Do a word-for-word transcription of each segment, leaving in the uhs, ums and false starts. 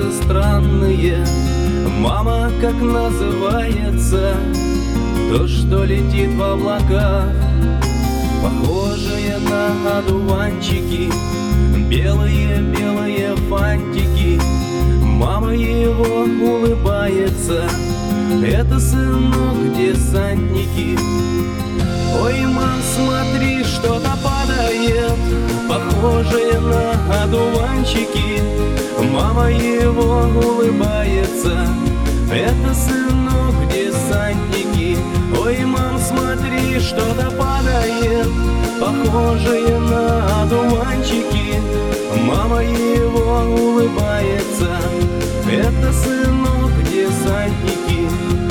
снятся странные. Мама, как называется то, что летит в облаках, похожие на одуванчики, белые-белые фантики. Мама его улыбается, это сынок десантники. Ой, мам, смотри, что-то падает, похожее на одуванчики. Мама его улыбается, это сынок десантники. Ой, мам, смотри, что-то падает, похожее на одуванчики. Мама его улыбается, это сынок десантники.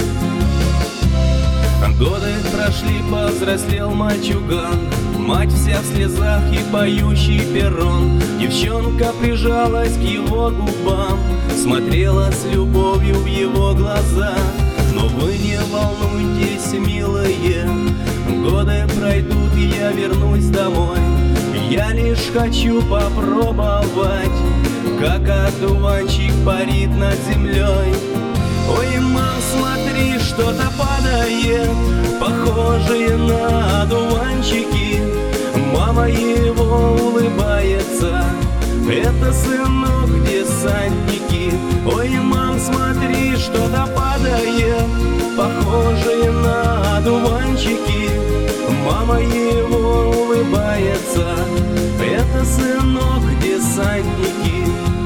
Годы прошли, повзрослел мальчуган, мать вся в слезах и поющий перрон. Девчонка прижалась к его губам, смотрела с любовью в его глаза. Но вы не волнуйтесь, милые, годы пройдут, и я вернусь домой. Я лишь хочу попробовать, как одуванчик парит над землей. Ой, мам, смотри, что-то падает, похожее на одуванчики. Мама его улыбается, это сынок десантники. Ой, мам, смотри, что-то падает, похожее на одуванчики. Мама его улыбается, это сынок десантники.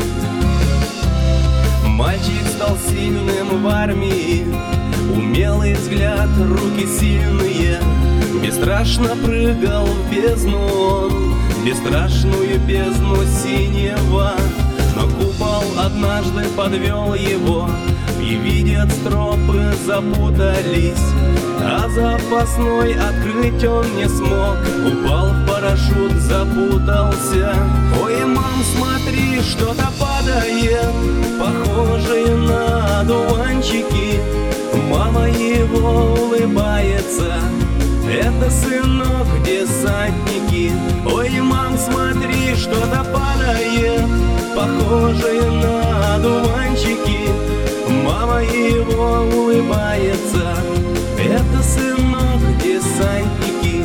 Мальчик стал сильным в армии, умелый взгляд, руки сильные. Бесстрашно прыгал в бездну он, бесстрашную бездну синего. Но купол однажды подвел его, и видят, стропы запутались, а запасной открыть он не смог. Упал в парашют, запутался. Ой, мам, смотри, что-то падает, похожее на одуванчики. Мама его улыбается, это сынок десантники. Ой, мам, смотри, что-то падает, похожее на одуванчики. Мама его улыбается, это сынок десантники.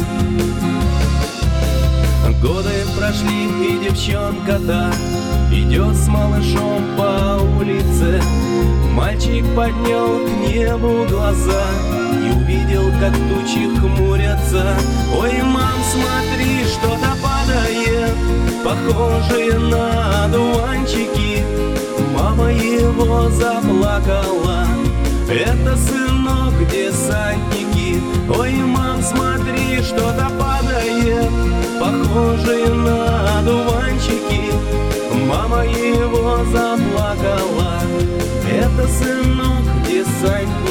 Годы прошли, и девчонка-то идет с малышом по улице. Мальчик поднял к небу глаза и увидел, как тучи хмурятся. Ой, мам, смотри, что-то падает, похожее на одуванчики. Мама его заплакала, это сынок десантники. Ой, мам, смотри, что-то падает, похожее на одуванчики. Мама его заплакала, это сынок десантник.